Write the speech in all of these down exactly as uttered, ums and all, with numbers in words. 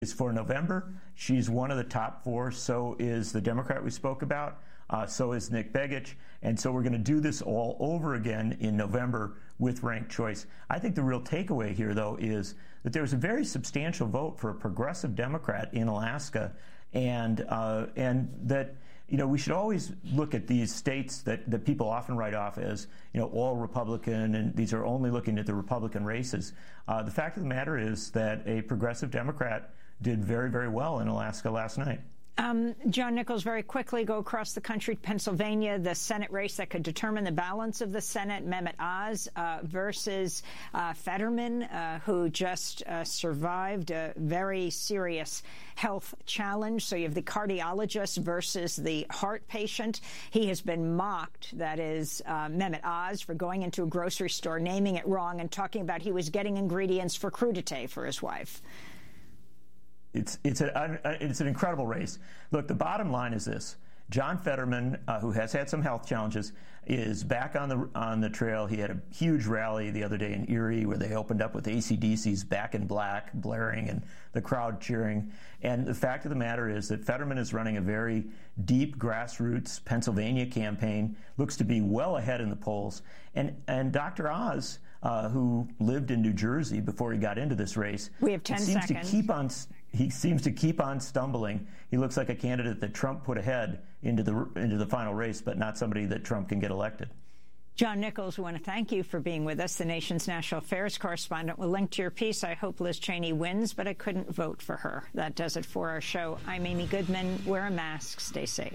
Is for November. She's one of the top four. So is the Democrat we spoke about. Uh, so is Nick Begich. And so we're going to do this all over again in November with ranked choice. I think the real takeaway here, though, is that there's a very substantial vote for a progressive Democrat in Alaska, and uh, and that, you know, we should always look at these states that, that people often write off as, you know, all Republican, and these are only looking at the Republican races. Uh, the fact of the matter is that a progressive Democrat did very, very well in Alaska last night. Um, John Nichols, very quickly go across the country to Pennsylvania, the Senate race that could determine the balance of the Senate, Mehmet Oz uh, versus uh, Fetterman, uh, who just uh, survived a very serious health challenge. So you have the cardiologist versus the heart patient. He has been mocked, that is, uh, Mehmet Oz, for going into a grocery store, naming it wrong, and talking about he was getting ingredients for crudité for his wife. It's it's a it's an incredible race. Look, the bottom line is this: John Fetterman, uh, who has had some health challenges, is back on the on the trail. He had a huge rally the other day in Erie where they opened up with A C D C's Back in Black blaring and the crowd cheering. And the fact of the matter is that Fetterman is running a very deep grassroots Pennsylvania campaign, looks to be well ahead in the polls. And and Doctor Oz, uh, who lived in New Jersey before he got into this race, we have ten seems seconds. to keep on. He seems to keep on stumbling. He looks like a candidate that Trump put ahead into the into the final race, but not somebody that Trump can get elected. John Nichols, we want to thank you for being with us, the nation's national affairs correspondent. We'll link to your piece. I hope Liz Cheney wins, but I couldn't vote for her. That does it for our show. I'm Amy Goodman. Wear a mask. Stay safe.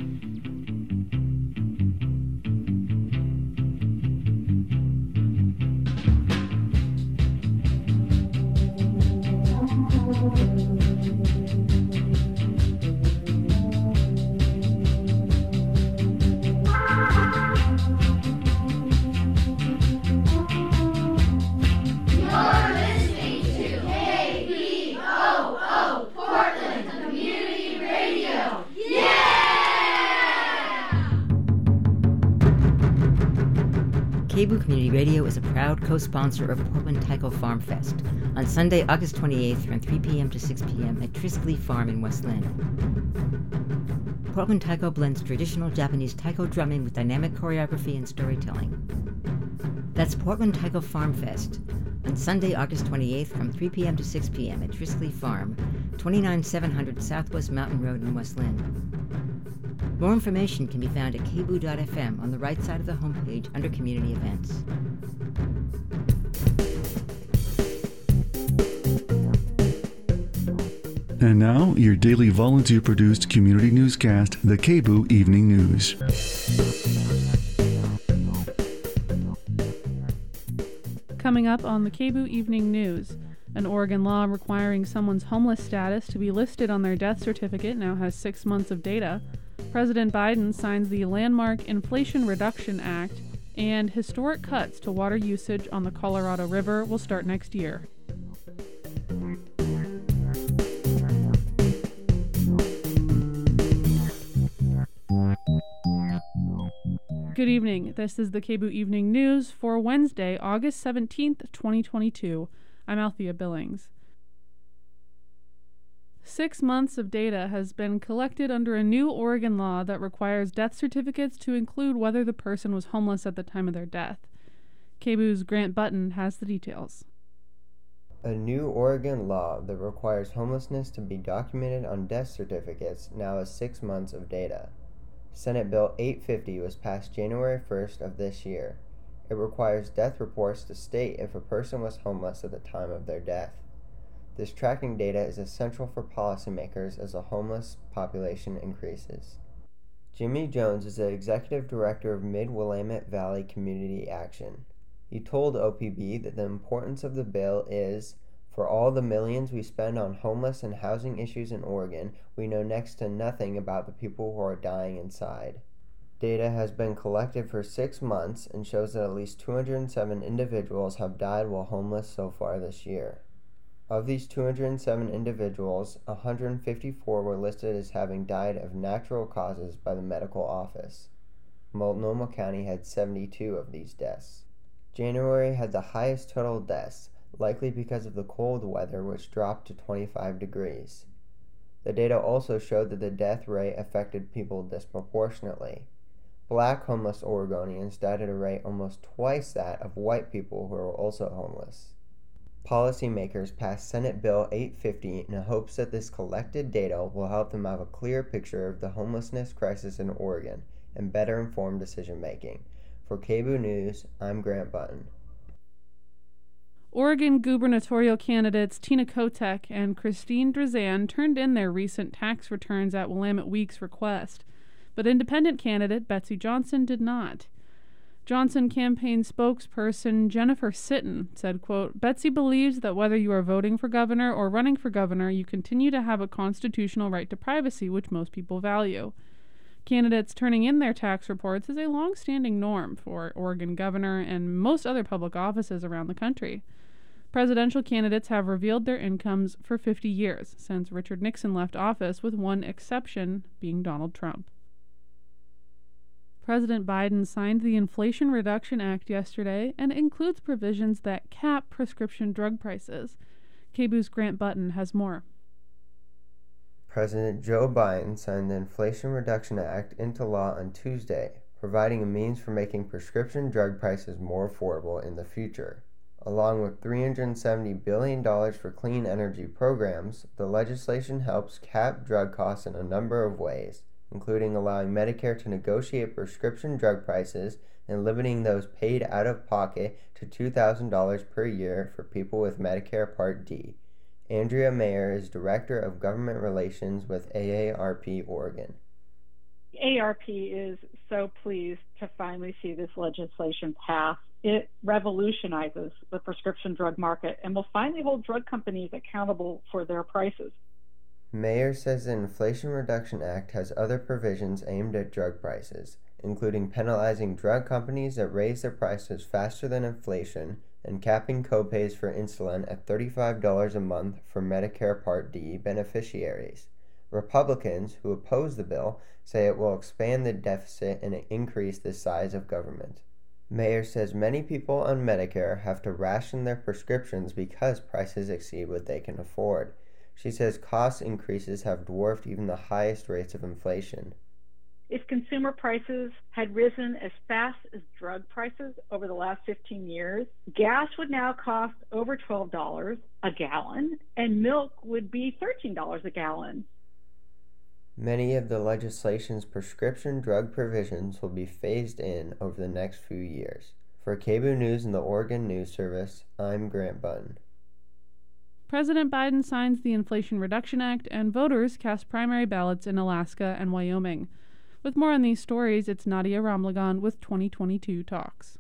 K B O O Community Radio is a proud co-sponsor of Portland Taiko Farm Fest on Sunday, August twenty-eighth from three p.m. to six p.m. at Triskley Farm in West Lynn. Portland Taiko blends traditional Japanese taiko drumming with dynamic choreography and storytelling. That's Portland Taiko Farm Fest on Sunday, August twenty-eighth from three p.m. to six p.m. at Triskley Farm, twenty-nine seven hundred Southwest Mountain Road in West Lynn. More information can be found at k b o o dot f m on the right side of the homepage under Community Events. And now, your daily volunteer-produced community newscast, the K B O O Evening News. Coming up on the K B O O Evening News, an Oregon law requiring someone's homeless status to be listed on their death certificate now has six months of data. President Biden signs the landmark Inflation Reduction Act, and historic cuts to water usage on the Colorado River will start next year. Good evening. This is the K B O O Evening News for Wednesday, August seventeenth, twenty twenty-two. I'm Althea Billings. Six months of data has been collected under a new Oregon law that requires death certificates to include whether the person was homeless at the time of their death. K B O O's Grant Button has the details. A new Oregon law that requires homelessness to be documented on death certificates now has six months of data. Senate Bill eight fifty was passed January first of this year. It requires death reports to state if a person was homeless at the time of their death. This tracking data is essential for policymakers as the homeless population increases. Jimmy Jones is the executive director of Mid-Willamette Valley Community Action. He told O P B that the importance of the bill is, for all the millions we spend on homeless and housing issues in Oregon, we know next to nothing about the people who are dying inside. Data has been collected for six months and shows that at least two hundred seven individuals have died while homeless so far this year. Of these two hundred seven individuals, one hundred fifty-four were listed as having died of natural causes by the medical office. Multnomah County had seventy-two of these deaths. January had the highest total deaths, likely because of the cold weather, which dropped to twenty-five degrees. The data also showed that the death rate affected people disproportionately. Black homeless Oregonians died at a rate almost twice that of white people who are also homeless. Policymakers passed Senate Bill eight fifty in hopes that this collected data will help them have a clear picture of the homelessness crisis in Oregon and better inform decision-making. For K B O O News, I'm Grant Button. Oregon gubernatorial candidates Tina Kotek and Christine Drazan turned in their recent tax returns at Willamette Week's request, but independent candidate Betsy Johnson did not. Johnson campaign spokesperson Jennifer Sitton said, quote, Betsy believes that whether you are voting for governor or running for governor, you continue to have a constitutional right to privacy, which most people value. Candidates turning in their tax reports is a long-standing norm for Oregon governor and most other public offices around the country. Presidential candidates have revealed their incomes for fifty years, since Richard Nixon left office, with one exception being Donald Trump. President Biden signed the Inflation Reduction Act yesterday and includes provisions that cap prescription drug prices. K B O O's Grant Button has more. President Joe Biden signed the Inflation Reduction Act into law on Tuesday, providing a means for making prescription drug prices more affordable in the future. Along with three hundred seventy billion dollars for clean energy programs, the legislation helps cap drug costs in a number of ways, including allowing Medicare to negotiate prescription drug prices and limiting those paid out of pocket to two thousand dollars per year for people with Medicare Part D. Andrea Mayer is Director of Government Relations with A A R P Oregon. A A R P is so pleased to finally see this legislation pass. It revolutionizes the prescription drug market and will finally hold drug companies accountable for their prices. Mayer says the Inflation Reduction Act has other provisions aimed at drug prices, including penalizing drug companies that raise their prices faster than inflation and capping copays for insulin at thirty-five dollars a month for Medicare Part D beneficiaries. Republicans, who oppose the bill, say it will expand the deficit and increase the size of government. Mayer says many people on Medicare have to ration their prescriptions because prices exceed what they can afford. She says cost increases have dwarfed even the highest rates of inflation. If consumer prices had risen as fast as drug prices over the last fifteen years, gas would now cost over twelve dollars a gallon, and milk would be thirteen dollars a gallon. Many of the legislation's prescription drug provisions will be phased in over the next few years. For K B O O News and the Oregon News Service, I'm Grant Button. President Biden signs the Inflation Reduction Act, and voters cast primary ballots in Alaska and Wyoming. With more on these stories, it's Nadia Ramlagan with twenty twenty-two Talks.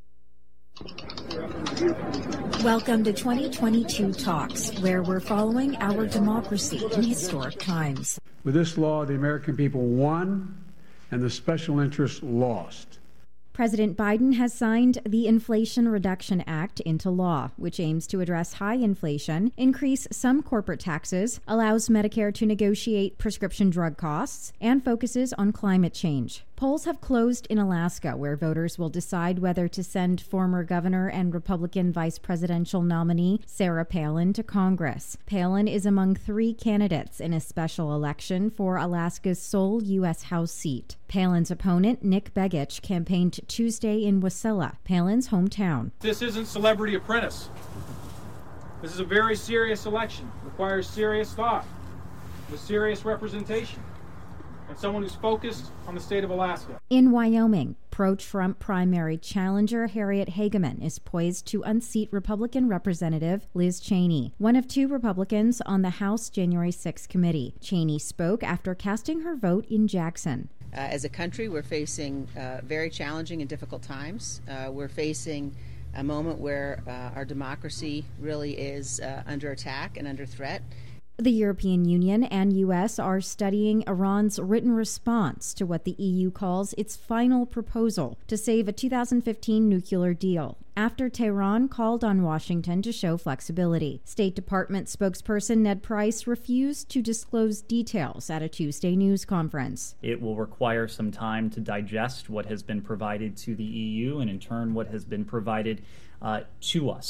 Welcome to twenty twenty-two Talks, where we're following our democracy in historic times. With this law, the American people won and the special interests lost. President Biden has signed the Inflation Reduction Act into law, which aims to address high inflation, increase some corporate taxes, allows Medicare to negotiate prescription drug costs, and focuses on climate change. Polls have closed in Alaska, where voters will decide whether to send former governor and Republican vice presidential nominee Sarah Palin to Congress. Palin is among three candidates in a special election for Alaska's sole U S House seat. Palin's opponent, Nick Begich, campaigned Tuesday in Wasilla, Palin's hometown. This isn't Celebrity Apprentice. This is a very serious election. It requires serious thought, with serious representation, and someone who's focused on the state of Alaska. In Wyoming, pro-Trump primary challenger Harriet Hageman is poised to unseat Republican Representative Liz Cheney, one of two Republicans on the House January sixth committee. Cheney spoke after casting her vote in Jackson. Uh, as a country, we're facing uh, very challenging and difficult times. Uh, we're facing a moment where uh, our democracy really is uh, under attack and under threat. The European Union and U S are studying Iran's written response to what the E U calls its final proposal to save a two thousand fifteen nuclear deal, after Tehran called on Washington to show flexibility. State Department spokesperson Ned Price refused to disclose details at a Tuesday news conference. It will require some time to digest what has been provided to the E U and in turn what has been provided uh, to us.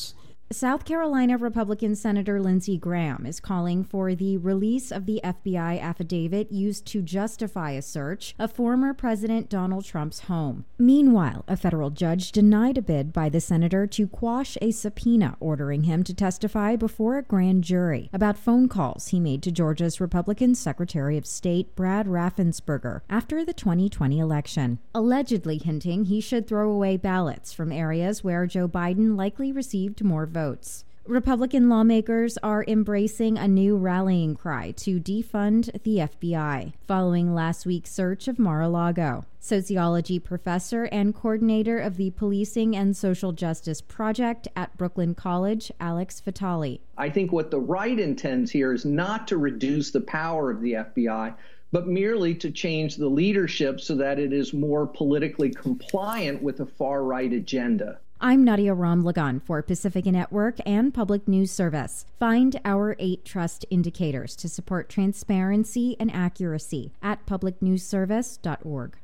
South Carolina Republican Senator Lindsey Graham is calling for the release of the F B I affidavit used to justify a search of former President Donald Trump's home. Meanwhile, a federal judge denied a bid by the senator to quash a subpoena ordering him to testify before a grand jury about phone calls he made to Georgia's Republican Secretary of State Brad Raffensperger after the twenty twenty election, allegedly hinting he should throw away ballots from areas where Joe Biden likely received more votes. Votes. Republican lawmakers are embracing a new rallying cry to defund the F B I, following last week's search of Mar-a-Lago. Sociology professor and coordinator of the Policing and Social Justice Project at Brooklyn College, Alex Vitale. I think what the right intends here is not to reduce the power of the F B I, but merely to change the leadership so that it is more politically compliant with a far-right agenda. I'm Nadia Ramlagan for Pacifica Network and Public News Service. Find our eight trust indicators to support transparency and accuracy at public news service dot org.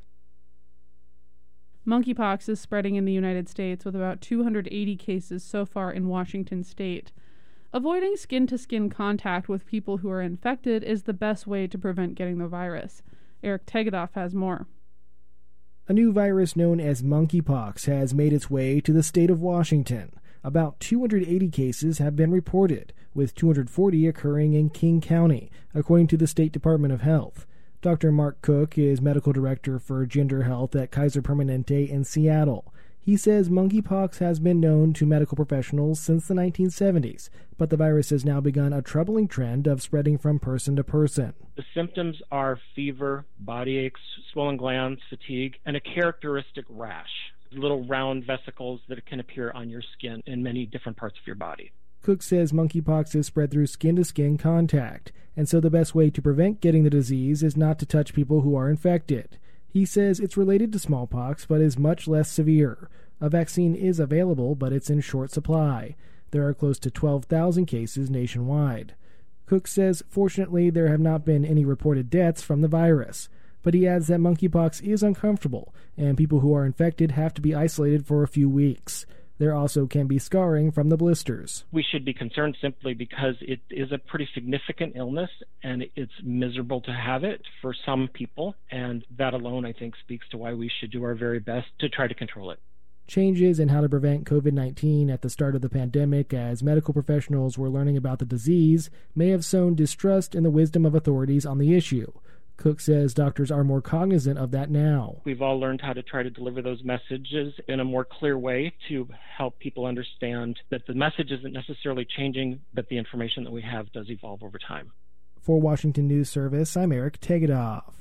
Monkeypox is spreading in the United States with about two hundred eighty cases so far in Washington state. Avoiding skin-to-skin contact with people who are infected is the best way to prevent getting the virus. Eric Tegedoff has more. A new virus known as monkeypox has made its way to the state of Washington. About two hundred eighty cases have been reported, with two hundred forty occurring in King County, according to the State Department of Health. Doctor Mark Cook is medical director for gender health at Kaiser Permanente in Seattle. He says monkeypox has been known to medical professionals since the nineteen seventies, but the virus has now begun a troubling trend of spreading from person to person. The symptoms are fever, body aches, swollen glands, fatigue, and a characteristic rash, little round vesicles that can appear on your skin in many different parts of your body. Cook says monkeypox is spread through skin-to-skin contact, and so the best way to prevent getting the disease is not to touch people who are infected. He says it's related to smallpox, but is much less severe. A vaccine is available, but it's in short supply. There are close to twelve thousand cases nationwide. Cook says, fortunately, there have not been any reported deaths from the virus. But he adds that monkeypox is uncomfortable, and people who are infected have to be isolated for a few weeks. There also can be scarring from the blisters. We should be concerned simply because it is a pretty significant illness, and it's miserable to have it for some people, and that alone, I think, speaks to why we should do our very best to try to control it. Changes in how to prevent covid nineteen at the start of the pandemic, as medical professionals were learning about the disease, may have sown distrust in the wisdom of authorities on the issue. Cook says doctors are more cognizant of that now. We've all learned how to try to deliver those messages in a more clear way to help people understand that the message isn't necessarily changing, but the information that we have does evolve over time. For Washington News Service, I'm Eric Tegedoff.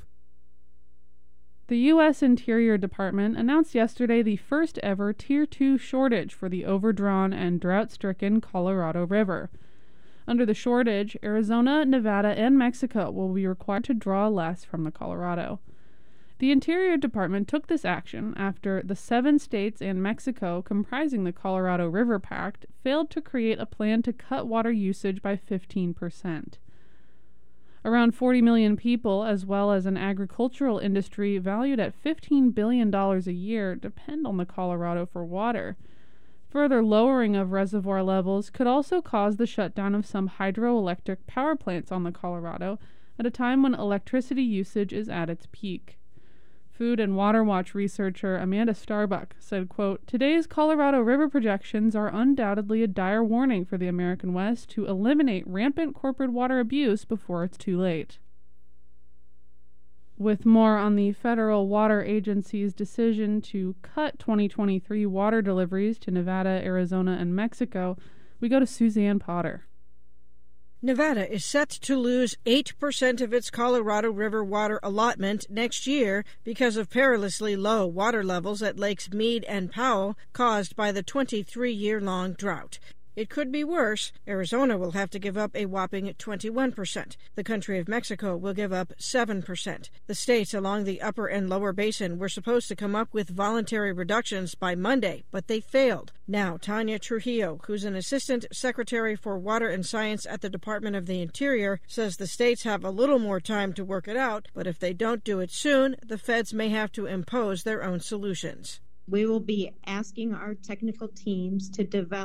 The U S Interior Department announced yesterday the first ever Tier two shortage for the overdrawn and drought-stricken Colorado River. Under the shortage, Arizona, Nevada, and Mexico will be required to draw less from the Colorado. The Interior Department took this action after the seven states and Mexico comprising the Colorado River Pact failed to create a plan to cut water usage by fifteen percent. Around forty million people, as well as an agricultural industry valued at fifteen billion dollars a year, depend on the Colorado for water. Further lowering of reservoir levels could also cause the shutdown of some hydroelectric power plants on the Colorado at a time when electricity usage is at its peak. Food and Water Watch researcher Amanda Starbuck said, quote, "Today's Colorado River projections are undoubtedly a dire warning for the American West to eliminate rampant corporate water abuse before it's too late." With more on the Federal Water Agency's decision to cut twenty twenty-three water deliveries to Nevada, Arizona, and Mexico, we go to Suzanne Potter. Nevada is set to lose eight percent of its Colorado River water allotment next year because of perilously low water levels at Lakes Mead and Powell caused by the twenty-three-year-long drought. It could be worse. Arizona will have to give up a whopping twenty-one percent. The country of Mexico will give up seven percent. The states along the upper and lower basin were supposed to come up with voluntary reductions by Monday, but they failed. Now, Tanya Trujillo, who's an assistant secretary for water and science at the Department of the Interior, says the states have a little more time to work it out, but if they don't do it soon, the feds may have to impose their own solutions. We will be asking our technical teams to develop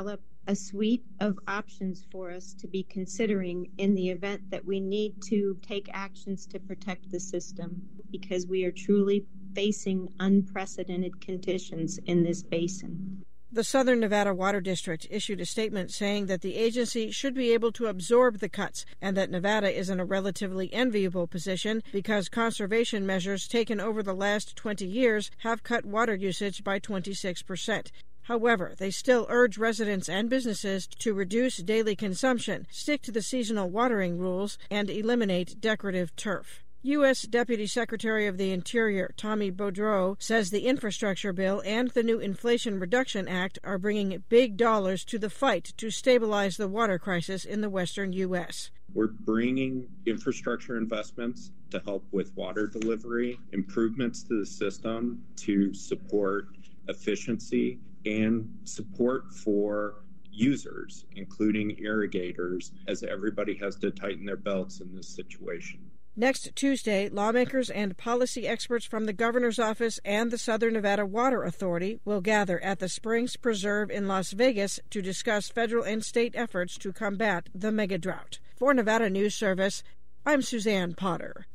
a suite of options for us to be considering in the event that we need to take actions to protect the system, because we are truly facing unprecedented conditions in this basin. The Southern Nevada Water District issued a statement saying that the agency should be able to absorb the cuts and that Nevada is in a relatively enviable position because conservation measures taken over the last twenty years have cut water usage by twenty-six percent. However, they still urge residents and businesses to reduce daily consumption, stick to the seasonal watering rules, and eliminate decorative turf. U S Deputy Secretary of the Interior Tommy Boudreau says the infrastructure bill and the new Inflation Reduction Act are bringing big dollars to the fight to stabilize the water crisis in the western U S. We're bringing infrastructure investments to help with water delivery, improvements to the system to support efficiency, and support for users, including irrigators, as everybody has to tighten their belts in this situation. Next Tuesday, lawmakers and policy experts from the governor's office and the Southern Nevada Water Authority will gather at the Springs Preserve in Las Vegas to discuss federal and state efforts to combat the mega drought. For Nevada News Service, I'm Suzanne Potter.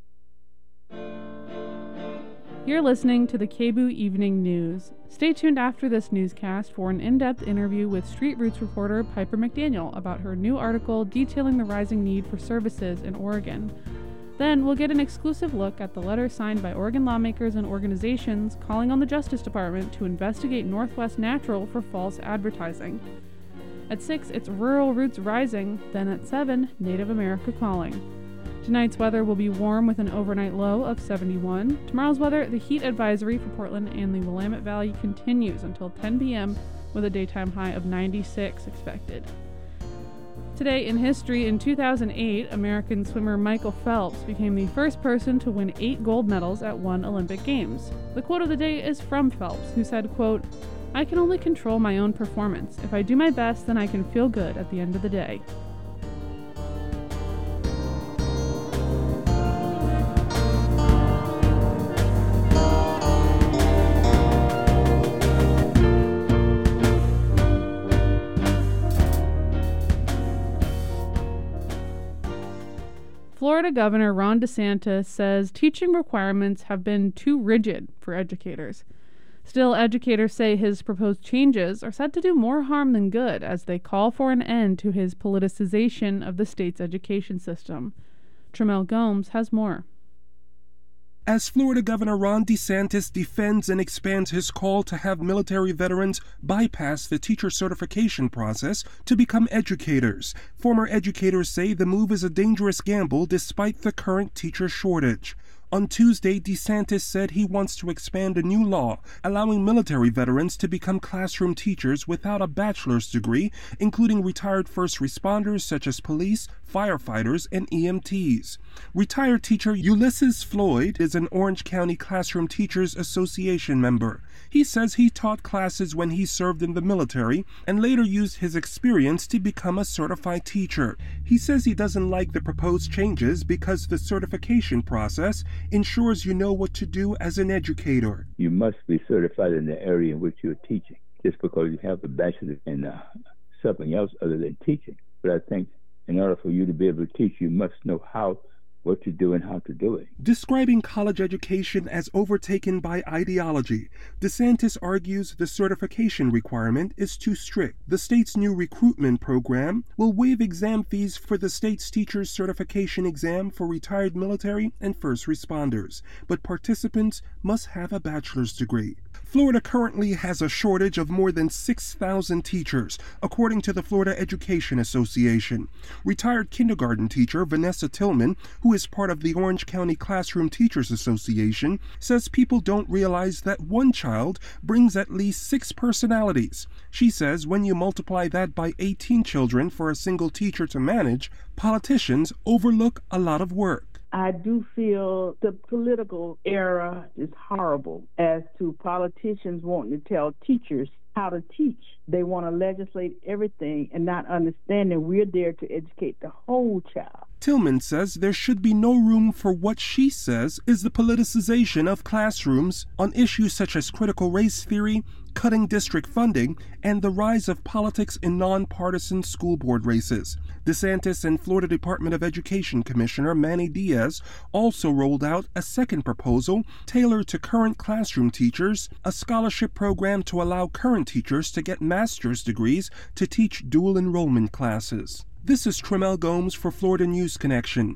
You're listening to the K B O O Evening News. Stay tuned after this newscast for an in-depth interview with Street Roots reporter Piper McDaniel about her new article detailing the rising need for services in Oregon. Then we'll get an exclusive look at the letter signed by Oregon lawmakers and organizations calling on the Justice Department to investigate Northwest Natural for false advertising. At six, it's Rural Roots Rising. Then at seven, Native America Calling. Tonight's weather will be warm with an overnight low of seventy-one. Tomorrow's weather, the heat advisory for Portland and the Willamette Valley continues until ten p.m. with a daytime high of ninety-six expected. Today in history, in two thousand eight, American swimmer Michael Phelps became the first person to win eight gold medals at one Olympic Games. The quote of the day is from Phelps, who said, quote, "I can only control my own performance. If I do my best, then I can feel good at the end of the day." Florida Governor Ron DeSantis says teaching requirements have been too rigid for educators. Still, educators say his proposed changes are said to do more harm than good as they call for an end to his politicization of the state's education system. Tramel Gomes has more. As Florida Governor Ron DeSantis defends and expands his call to have military veterans bypass the teacher certification process to become educators, former educators say the move is a dangerous gamble despite the current teacher shortage. On Tuesday, DeSantis said he wants to expand a new law allowing military veterans to become classroom teachers without a bachelor's degree, including retired first responders such as police, firefighters, and E M Ts. Retired teacher Ulysses Floyd is an Orange County Classroom Teachers Association member. He says he taught classes when he served in the military and later used his experience to become a certified teacher. He says he doesn't like the proposed changes because the certification process ensures you know what to do as an educator. You must be certified in the area in which you're teaching, just because you have a bachelor's in uh, something else other than teaching. But I think in order for you to be able to teach, you must know how, what to do and how to do it. Describing college education as overtaken by ideology, DeSantis argues the certification requirement is too strict. The state's new recruitment program will waive exam fees for the state's teachers' certification exam for retired military and first responders, but participants must have a bachelor's degree. Florida currently has a shortage of more than six thousand teachers, according to the Florida Education Association. Retired kindergarten teacher Vanessa Tillman, who is part of the Orange County Classroom Teachers Association, says people don't realize that one child brings at least six personalities. She says when you multiply that by eighteen children for a single teacher to manage, politicians overlook a lot of work. I do feel the political era is horrible as to politicians wanting to tell teachers how to teach. They want to legislate everything and not understanding we're there to educate the whole child. Tillman says there should be no room for what she says is the politicization of classrooms on issues such as critical race theory, cutting district funding, and the rise of politics in nonpartisan school board races. DeSantis and Florida Department of Education Commissioner Manny Diaz also rolled out a second proposal tailored to current classroom teachers, a scholarship program to allow current teachers to get master's degrees to teach dual enrollment classes. This is Tremel Gomes for Florida News Connection.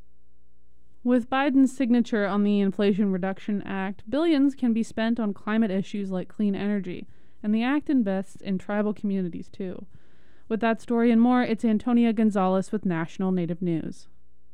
With Biden's signature on the Inflation Reduction Act, billions can be spent on climate issues like clean energy, and the act invests in tribal communities too. With that story and more, it's Antonia Gonzalez with National Native News.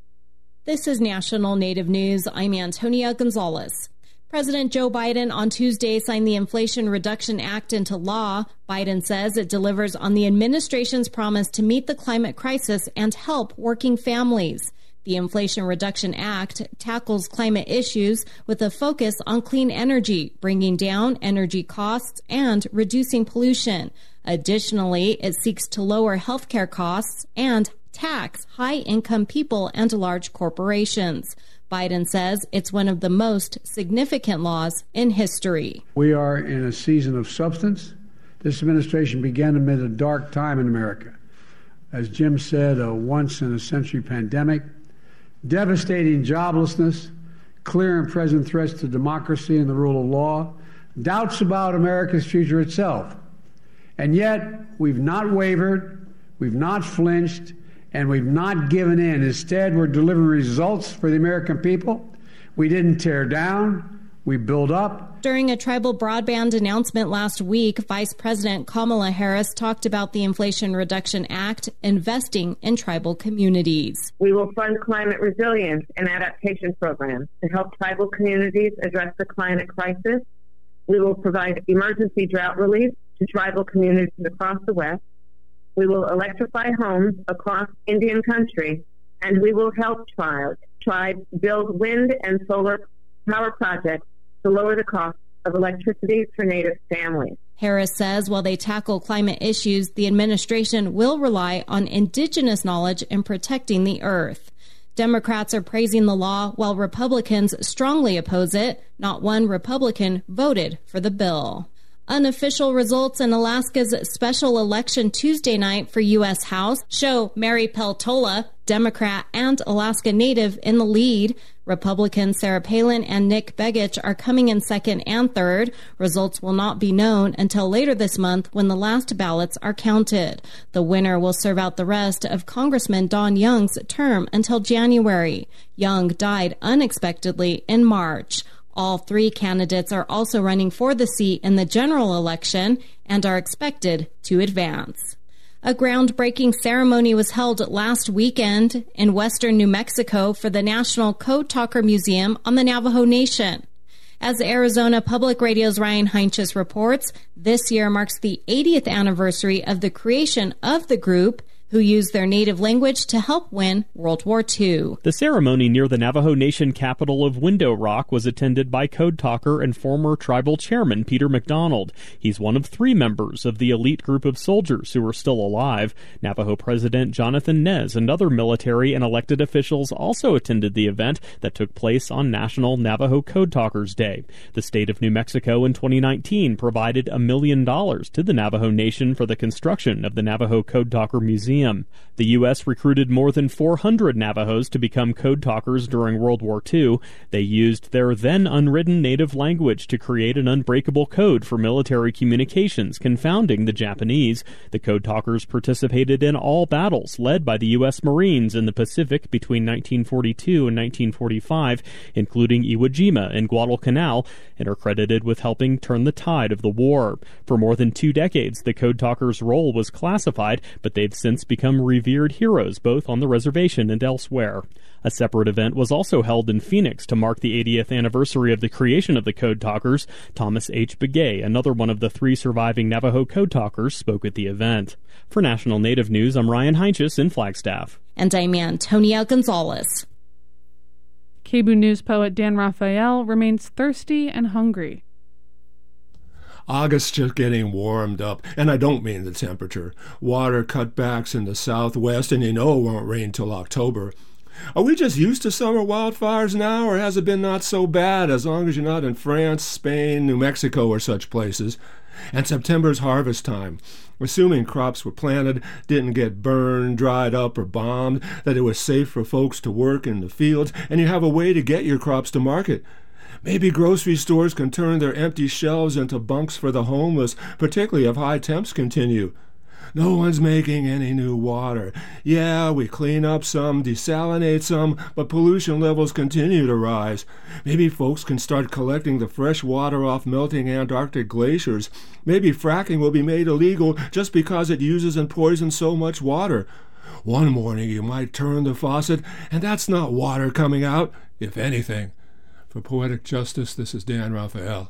This is National Native News. I'm Antonia Gonzalez. President Joe Biden on Tuesday signed the Inflation Reduction Act into law. Biden says it delivers on the administration's promise to meet the climate crisis and help working families. The Inflation Reduction Act tackles climate issues with a focus on clean energy, bringing down energy costs and reducing pollution. Additionally, it seeks to lower healthcare costs and tax high-income people and large corporations. Biden says it's one of the most significant laws in history. We are in a season of substance. This administration began amid a dark time in America. As Jim said, a once-in-a-century pandemic, devastating joblessness, clear and present threats to democracy and the rule of law, doubts about America's future itself. And yet, we've not wavered, we've not flinched, and we've not given in. Instead, we're delivering results for the American people. We didn't tear down, we built up. During a tribal broadband announcement last week, Vice President Kamala Harris talked about the Inflation Reduction Act investing in tribal communities. We will fund climate resilience and adaptation programs to help tribal communities address the climate crisis. We will provide emergency drought relief to tribal communities across the West. We will electrify homes across Indian country, and we will help tribes, tribes build wind and solar power projects to lower the cost of electricity for Native families. Harris says while they tackle climate issues, the administration will rely on indigenous knowledge in protecting the earth. Democrats are praising the law while Republicans strongly oppose it. Not one Republican voted for the bill. Unofficial results in Alaska's special election Tuesday night for U S House show Mary Peltola, Democrat and Alaska Native, in the lead. Republicans Sarah Palin and Nick Begich are coming in second and third. Results will not be known until later this month when the last ballots are counted. The winner will serve out the rest of Congressman Don Young's term until January. Young died unexpectedly in March. All three candidates are also running for the seat in the general election and are expected to advance. A groundbreaking ceremony was held last weekend in western New Mexico for the National Code Talker Museum on the Navajo Nation. As Arizona Public Radio's Ryan Heinches reports, this year marks the eightieth anniversary of the creation of the group, who used their native language to help win World War Two. The ceremony near the Navajo Nation capital of Window Rock was attended by Code Talker and former tribal chairman Peter McDonald. He's one of three members of the elite group of soldiers who are still alive. Navajo President Jonathan Nez and other military and elected officials also attended the event that took place on National Navajo Code Talkers Day. The state of New Mexico in twenty nineteen provided a million dollars to the Navajo Nation for the construction of the Navajo Code Talker Museum. The U S recruited more than four hundred Navajos to become code talkers during World War Two. They used their then unwritten native language to create an unbreakable code for military communications, confounding the Japanese. The code talkers participated in all battles led by the U S Marines in the Pacific between nineteen forty-two and nineteen forty-five, including Iwo Jima and Guadalcanal, and are credited with helping turn the tide of the war. For more than two decades, the code talkers' role was classified, but they've since become revered heroes both on the reservation and elsewhere. A separate event was also held in Phoenix to mark the eightieth anniversary of the creation of the Code Talkers. Thomas H. Begay, another one of the three surviving Navajo Code Talkers, spoke at the event. For National Native News, I'm Ryan Heinches in Flagstaff. And I'm Antonia Gonzalez. K B O O News poet Dan Raphael remains thirsty and hungry. August's just getting warmed up, and I don't mean the temperature. Water cutbacks in the southwest, and you know it won't rain till October. Are we just used to summer wildfires now, or has it been not so bad as long as you're not in France, Spain, New Mexico, or such places? And September's harvest time. Assuming crops were planted, didn't get burned, dried up, or bombed, that it was safe for folks to work in the fields, and you have a way to get your crops to market. Maybe grocery stores can turn their empty shelves into bunks for the homeless, particularly if high temps continue. No one's making any new water. Yeah, we clean up some, desalinate some, but pollution levels continue to rise. Maybe folks can start collecting the fresh water off melting Antarctic glaciers. Maybe fracking will be made illegal just because it uses and poisons so much water. One morning you might turn the faucet, and that's not water coming out, if anything. For Poetic Justice, this is Dan Raphael.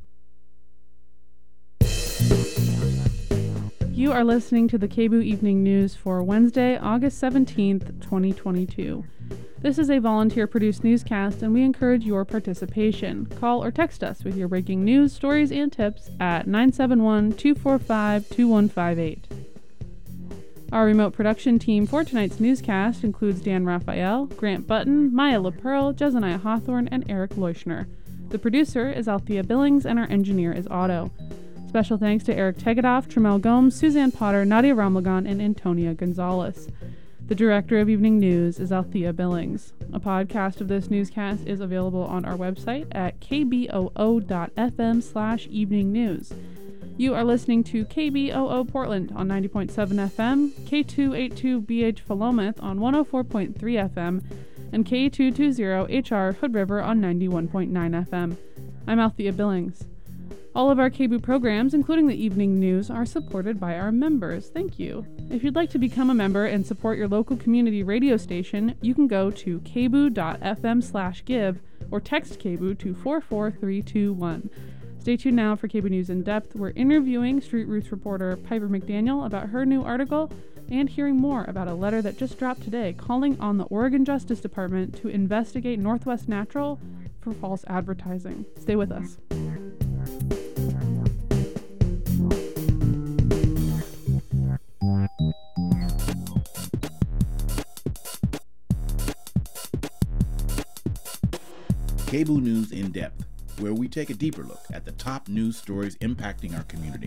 You are listening to the K B O O Evening News for Wednesday, August seventeenth, twenty twenty-two. This is a volunteer-produced newscast, and we encourage your participation. Call or text us with your breaking news, stories, and tips at nine seven one, two four five, two one five eight. Our remote production team for tonight's newscast includes Dan Raphael, Grant Button, Maya LaPearl, Jezaniah Hawthorne, and Eric Leuschner. The producer is Althea Billings, and our engineer is Otto. Special thanks to Eric Tegedoff, Tramel Gomes, Suzanne Potter, Nadia Ramlagan, and Antonia Gonzalez. The director of Evening News is Althea Billings. A podcast of this newscast is available on our website at kboo.fm slash evening news. You are listening to K B O O Portland on ninety point seven F M, K two eighty-two B H Philomath on one oh four point three F M, and K two twenty H R Hood River on ninety-one point nine F M. I'm Althea Billings. All of our K B O O programs, including the evening news, are supported by our members. Thank you. If you'd like to become a member and support your local community radio station, you can go to kboo.fm slash give or text K B O O to four four three two one. Stay tuned now for K B O O News in Depth. We're interviewing Street Roots reporter Piper McDaniel about her new article and hearing more about a letter that just dropped today calling on the Oregon Justice Department to investigate Northwest Natural for false advertising. Stay with us. K B O O News in Depth, where we take a deeper look at the top news stories impacting our community.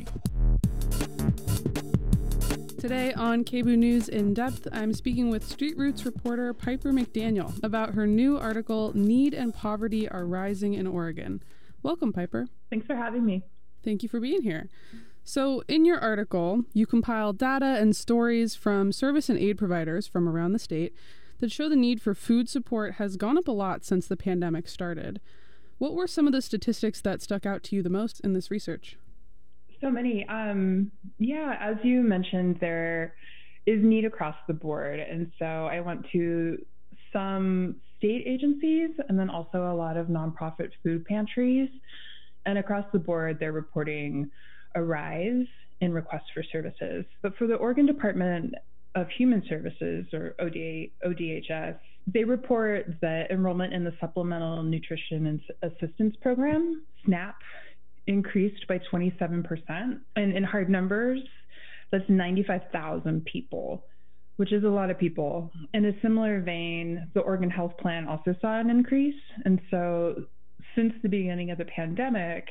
Today on K B O O News in Depth, I'm speaking with Street Roots reporter Piper McDaniel about her new article, Need and Poverty Are Rising in Oregon. Welcome, Piper. Thanks for having me. Thank you for being here. So in your article, you compile data and stories from service and aid providers from around the state that show the need for food support has gone up a lot since the pandemic started. What were some of the statistics that stuck out to you the most in this research? So many. Um, yeah, as you mentioned, there is need across the board. And so I went to some state agencies and then also a lot of nonprofit food pantries. And across the board, they're reporting a rise in requests for services. But for the Oregon Department of Human Services, or O D H S, they report that enrollment in the Supplemental Nutrition and Assistance Program, SNAP, increased by twenty-seven percent. And in hard numbers, that's ninety-five thousand people, which is a lot of people. In a similar vein, the Oregon Health Plan also saw an increase. And so since the beginning of the pandemic,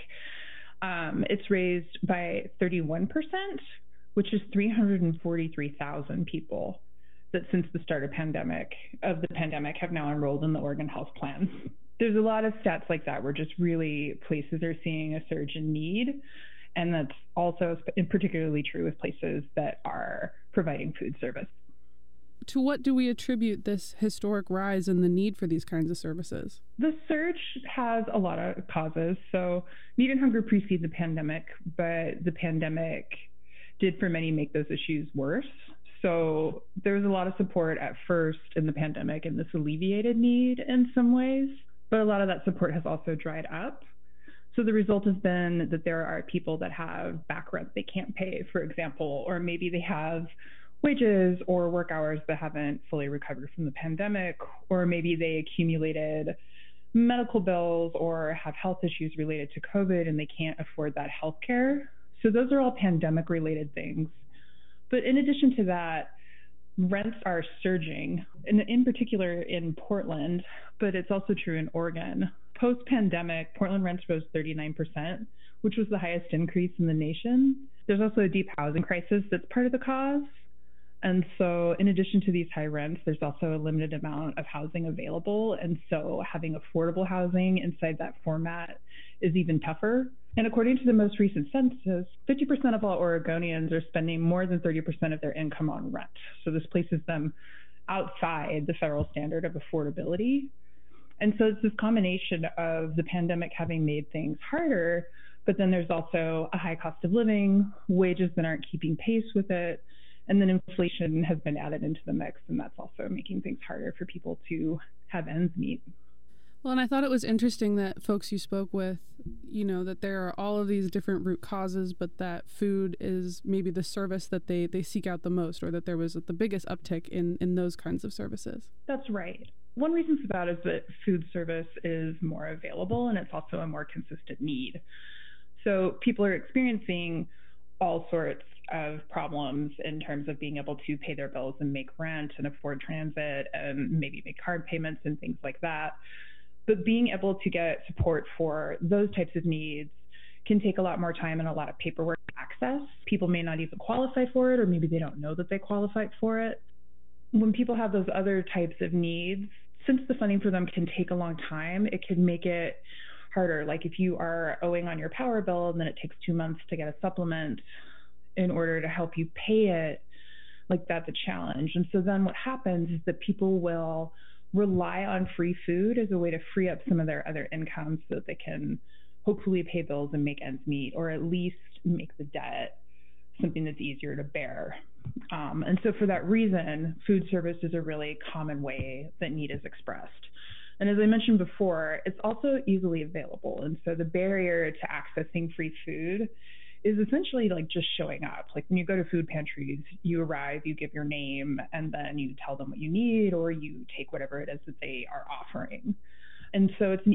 um, it's raised by thirty-one percent, which is three hundred forty-three thousand people that since the start of pandemic of the pandemic have now enrolled in the Oregon Health Plan. There's a lot of stats like that where just really places are seeing a surge in need. And that's also particularly true with places that are providing food service. To what do we attribute this historic rise in the need for these kinds of services? The surge has a lot of causes. So need and hunger precede the pandemic, but the pandemic did for many make those issues worse. So there was a lot of support at first in the pandemic, and this alleviated need in some ways, but a lot of that support has also dried up. So the result has been that there are people that have back rent they can't pay, for example, or maybe they have wages or work hours that haven't fully recovered from the pandemic, or maybe they accumulated medical bills or have health issues related to COVID and they can't afford that health care. So those are all pandemic related things. But in addition to that, rents are surging, and in particular in Portland, but it's also true in Oregon. Post-pandemic, Portland rents rose thirty-nine percent, which was the highest increase in the nation. There's also a deep housing crisis that's part of the cause. And so in addition to these high rents, there's also a limited amount of housing available. And so having affordable housing inside that format is even tougher. And according to the most recent census, fifty percent of all Oregonians are spending more than thirty percent of their income on rent. So this places them outside the federal standard of affordability. And so it's this combination of the pandemic having made things harder, but then there's also a high cost of living, wages that aren't keeping pace with it, and then inflation has been added into the mix, and that's also making things harder for people to have ends meet. Well, and I thought it was interesting that folks you spoke with, you know, that there are all of these different root causes, but that food is maybe the service that they, they seek out the most, or that there was the biggest uptick in, in those kinds of services. That's right. One reason for that is that food service is more available, and it's also a more consistent need. So people are experiencing all sorts of problems in terms of being able to pay their bills and make rent and afford transit and maybe make card payments and things like that. But being able to get support for those types of needs can take a lot more time and a lot of paperwork to access. People may not even qualify for it, or maybe they don't know that they qualified for it. When people have those other types of needs, since the funding for them can take a long time, it can make it harder. Like if you are owing on your power bill and then it takes two months to get a supplement in order to help you pay it, like that's a challenge. And so then what happens is that people will rely on free food as a way to free up some of their other income so that they can hopefully pay bills and make ends meet, or at least make the debt something that's easier to bear. Um, and so for that reason, food service is a really common way that need is expressed. And as I mentioned before, it's also easily available. And so the barrier to accessing free food is essentially like just showing up. Like when you go to food pantries, you arrive, you give your name, and then you tell them what you need, or you take whatever it is that they are offering. And so it's an